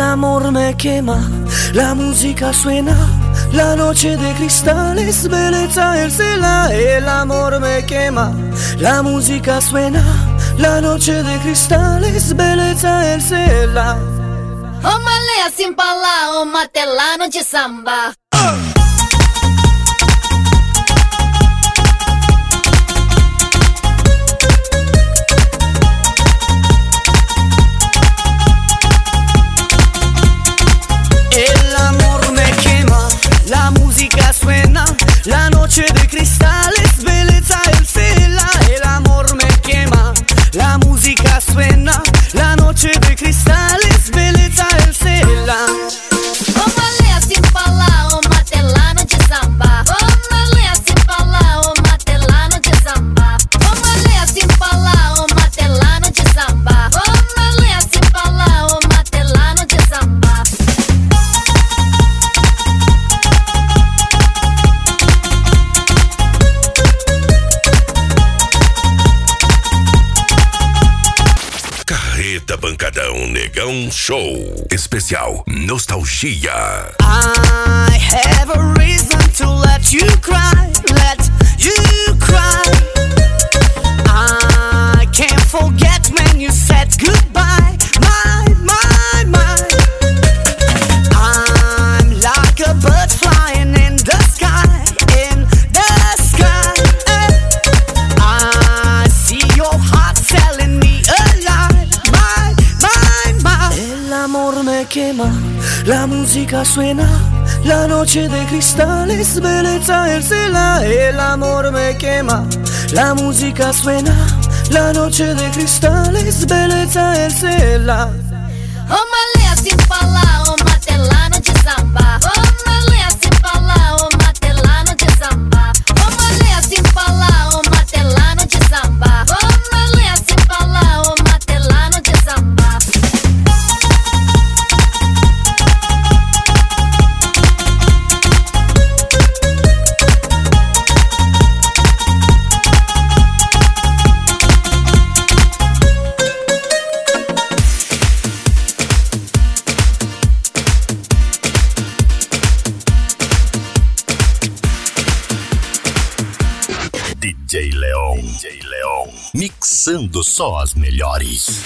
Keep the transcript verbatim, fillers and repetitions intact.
amor me quema, la música suena, la noche de cristales, belleza el cielo. El amor me quema, la música suena, la noche de cristales, belleza el cielo. Ô malé assim pra lá, ô matelano de samba. El amor me quema, la música suena, la noche de cristales, belleza el cielo. El amor me quema, la música suena, la noche de cristales, belleza el cielo. Ô malé assim pra lá, ô matelano de samba. Ô malé assim pra lá, ô matelano de samba. Ô malé assim pra lá, ô matelano de samba. Ô malé assim pra lá, ô matelano de samba. Carreta Pancadão Negão Show Especial Nostalgia. I have a reason to let you cry, let you cry. I can't forget when you said goodbye, my, my, my. I'm like a bird flying in the sky, in the sky. I see your heart telling me a lie, my, my, my. El amor me quema, la música suena, la noche de cristales, belleza el cielo. El amor me quema, la música suena, la noche de cristales, belleza el cielo. Ô malé assim pra lá, ô matelano de samba. Ô malé assim pra lá, ô matelano de samba. Ô malé assim pra lá, ô matelano de samba. Ô malé assim pra lá, ô matelano de samba. D J Leon, D J Leon, mixando só as melhores.